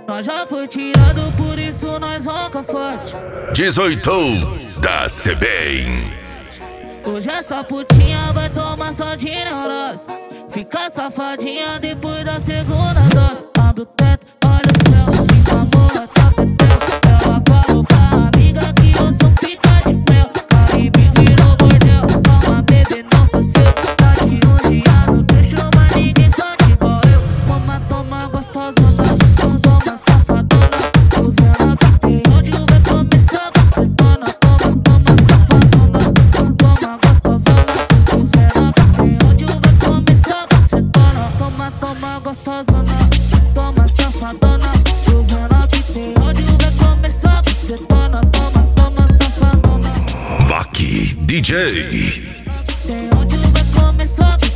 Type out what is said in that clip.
Nós já foi tirado, por isso nós roca forte. 18 da CBN. Hoje essa putinha vai tomar só de neurose. Fica safadinha depois da segunda dose. Abre o teto, olha o céu, fica morra, tá petel. Ela falou pra amiga que eu sou pica de mel. Caribe virou bordel, toma bebê, não sou seu. Tá de 11 anos, deixou mais ninguém só de igual eu. Toma, toma gostosona, toma safadona. Os menor que tem ódio vai começar a bucetona. Toma, toma safadona, toma gostosona. Os menor que tem ódio vai começar a bucetona. Toma, toma gostosona, toma safadona. Os menor que tem ódio vai começar a bucetona. Toma, toma safadona. Baki DJ. Tem ódio vai começar a